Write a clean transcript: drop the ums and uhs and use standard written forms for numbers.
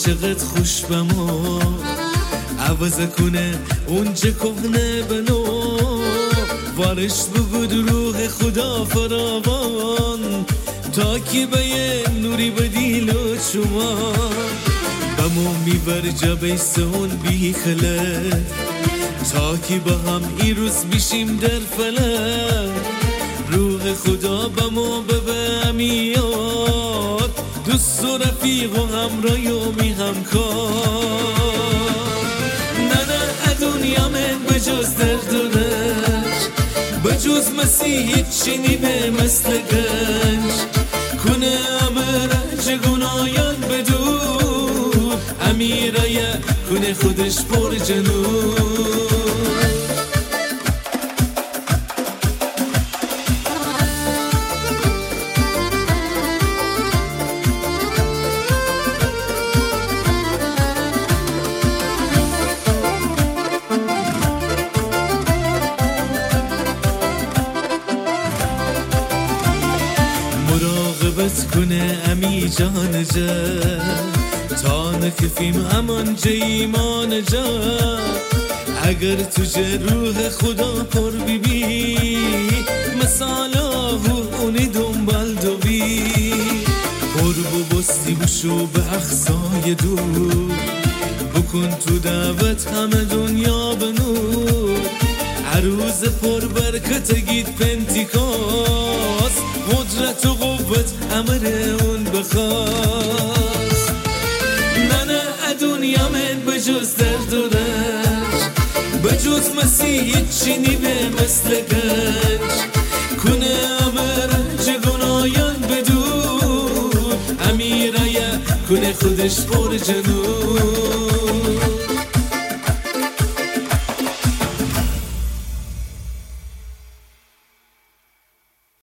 چقدر خوش بما عوض کنه اونچه کهنه بنو وارش بگو روح خدا فراوان تا کی به یه نوری به دیل و چوان بمو میبر جبه سون بی خلت تا کی با هم ای روز بیشیم در فلک روح خدا بمو ببه میاد دوست و رفیق و همراه و می همکار نه نه دنیا من بجز درد و رنج بجز مسیح هیچی نیمه مثل گنج کنه امرنج گناهان بدون امیرایه کنه خودش پر جنون مراقبت کنه امی جان جا تا نکفیم امان جا ایمان جا اگر تجه روح خدا پر بی مثال آهو اونی دنبال دوی قرب و بستی بشو به اقصای دور بکن تو دعوت همه دنیا بنور عروض پر برکت گید پنتیکاس قدرت و قوت امر اون بخواست نه نه دنیا من بجز درد و رنج بجز مسیح هیچی نیمه مثل گنج کنه امرنج گناهان بدون امیرایه کنه خودش پر جنون